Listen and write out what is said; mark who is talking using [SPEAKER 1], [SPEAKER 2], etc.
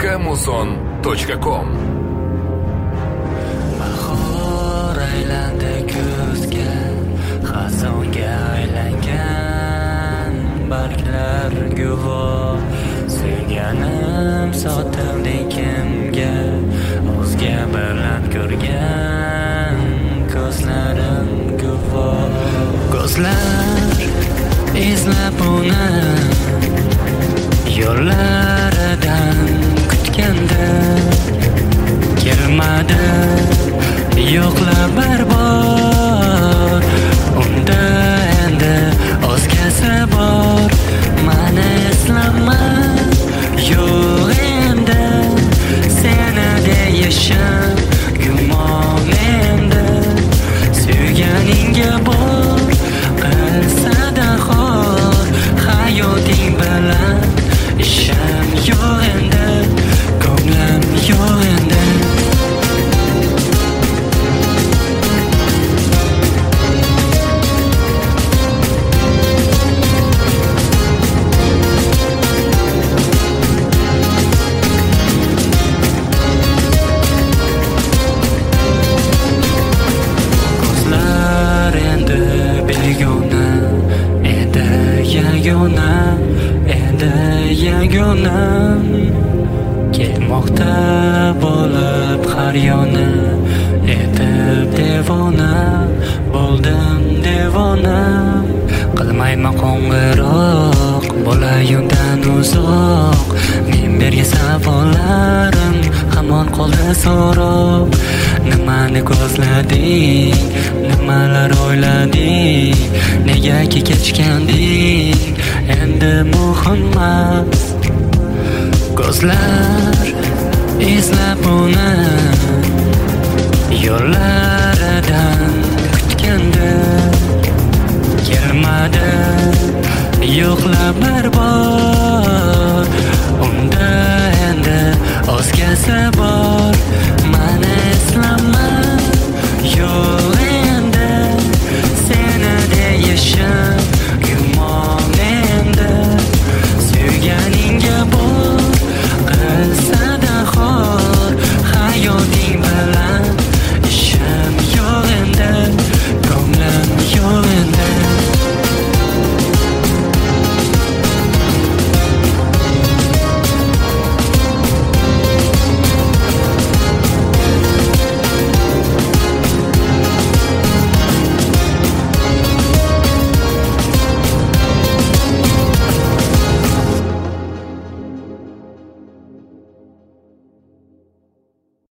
[SPEAKER 1] muzon.com.
[SPEAKER 2] Bahor aylandi kuzga, xazonga aylangan barglar guvoh. Sevganim sotildi kimga, o'zga bilan ko'rgan ko'zlarim guvoh. Ko'zlar izlab uni yo'llaridan kutganda kelmadi, yo'qlab barbor. Unda endi o'zgasi bor, mani eslama, yo'q endi seni deyishim gumon endi. Suyganingga bor qilsa-da xor, hayoting bilan ishim yo'q endi, ko'nglim yo'q endi. Yagonam kelmoqda bo'lib har yoni, etib devona bo'ldim devona. Qilmayman qo'ng'iroq, bo'lay undan uzoq. Men bergan savollarim hamon qoldi so'roq. Nimani ko'zlading, nimalar o'ylading, negaki kechganding, endi muhim emas. Ko'zlar izlab uni yo'llaridan kutganda kelmadi, yo'qlab barbor. Unda endi o'zgasi bor,